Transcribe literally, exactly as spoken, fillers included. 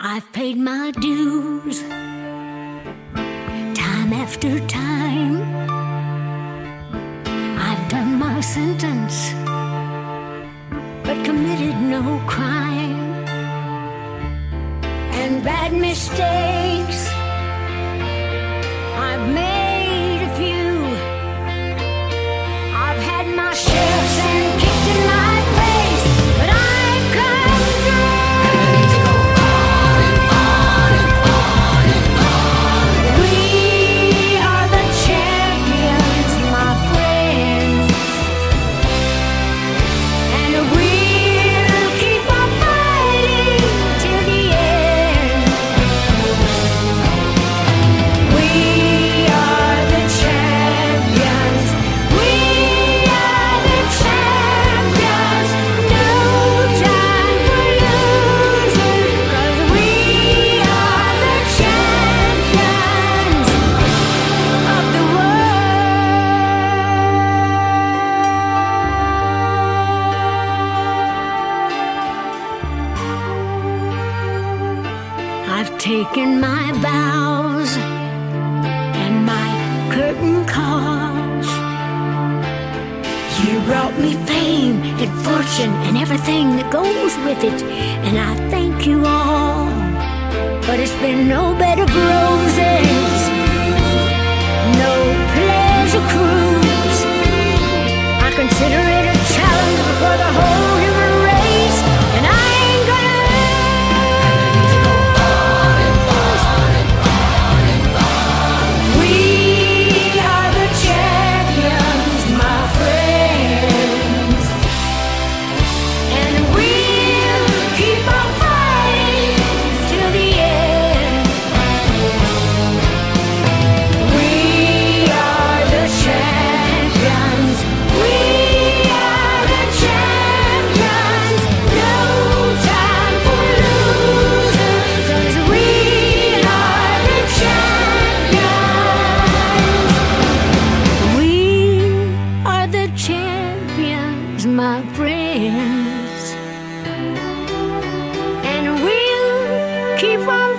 I've paid my dues time after time. I've done my sentence, but committed no crime. And bad mistakes, I've made a few. I've had my shifts and kicked in my face, but I've come through. And to go on and on and on and on. We are the champions, my friends, and we'll keep on fighting till the end. We are the champions. We are the champions. No time for losing, 'cause we are the champions of the world. I've taken my bows and my curtain calls. You brought me fame and fortune and everything that goes with it, and I thank you all. But it's been no bed of roses, no pleasure cruise. I consider it a challenge for the whole human race, and I ain't gonna We are the champions, my friends, and we'll keep on fighting till the end. We are the champions. We are the champions. No time for losing, 'cause we are the champions. We are the champions, my friends, and we'll keep on